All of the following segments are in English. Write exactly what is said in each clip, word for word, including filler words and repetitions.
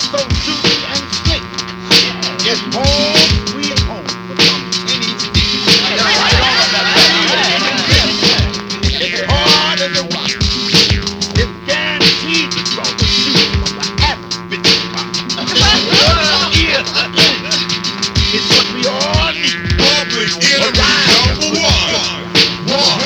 so juicy and slick. It's home sweet home for some penny stick. It's hard as a rock. It's guaranteed to draw the shoe from the average bitch pop. It's what we all need. Public Enemy number one. One.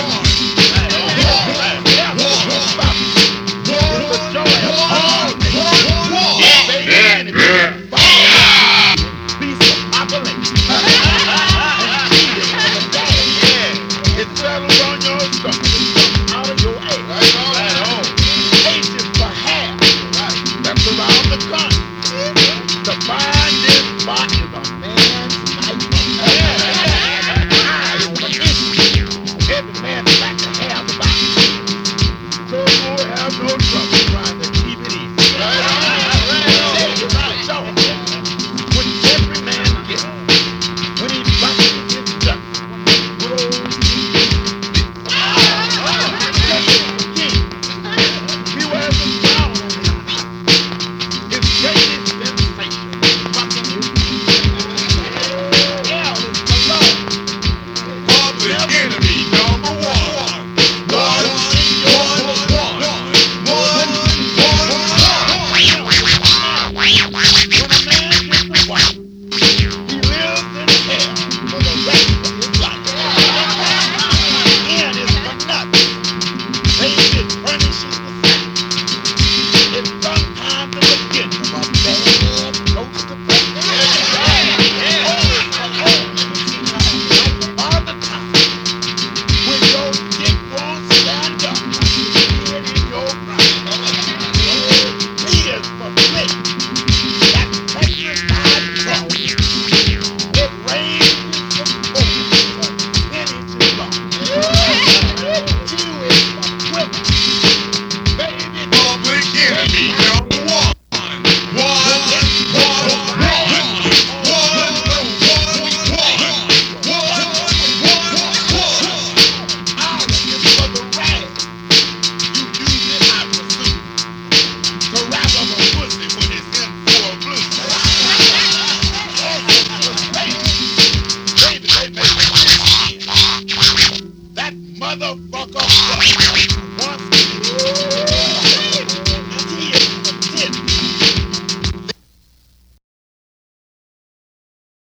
Motherfucker.